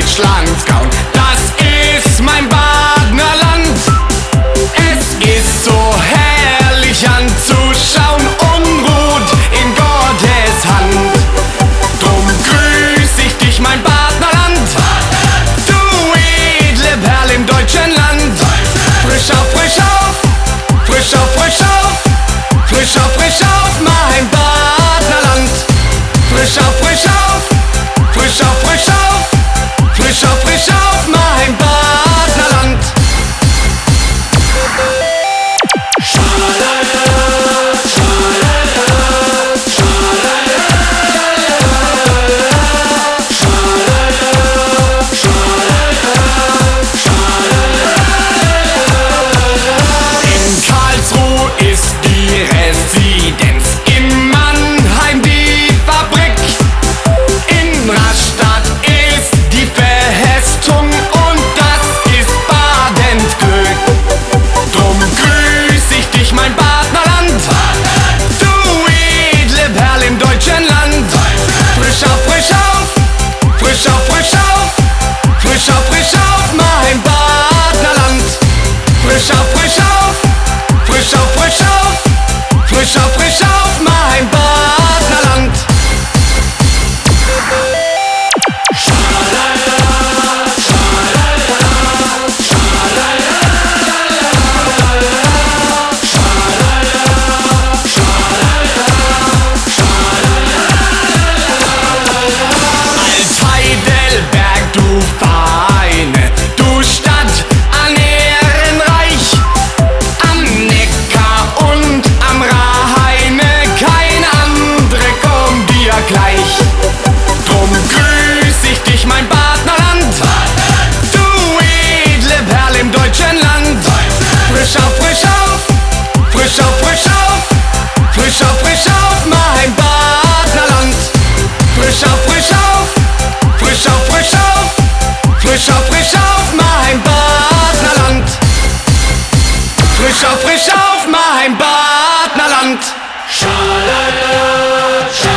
Deutschlands Gaun. Das ist mein Badner Land. Es ist so herrlich anzuschauen und ruht in Gottes Hand. Drum grüß ich dich, mein Badner Land, du edle Perle im deutschen Land. Frisch auf, frisch auf, frisch auf, frisch auf, frisch auf, frisch auf, mein Badner Land. Frisch auf, frisch auf, frisch auf, frisch auf, frisch auf, frisch auf, mein Badner Land. In Karlsruhe ist die Residenz, in Mannheim die Fabrik, in Rastatt ist die Festung und das ist Badenskirch. Drum grüß ich dich, mein Badner Land, du edle Perle im deutschen Land. Frisch auf, frisch auf, frisch auf, frisch auf, frisch auf, frisch auf, mein Badner Land. Frisch auf, frisch auf, frisch auf, frisch auf, frisch auf, frisch auf, mein Badner Land. Alt-Heidelberg, du feine, du Stadt an Ehrenreich, am Neckar und am Rheine, keine andere kommt dir gleich. Drum grüß ich dich, mein Badner Land, du edle Perle im deutschen Land. Frisch auf, frisch auf, frisch auf, frisch auf, frisch auf, frisch auf, mein Badner Land. Frisch auf, frisch auf, frisch auf, frisch auf, frisch auf, frisch auf, mein Badner Land. Frisch auf, mein Badner Land. Schalala, schalala.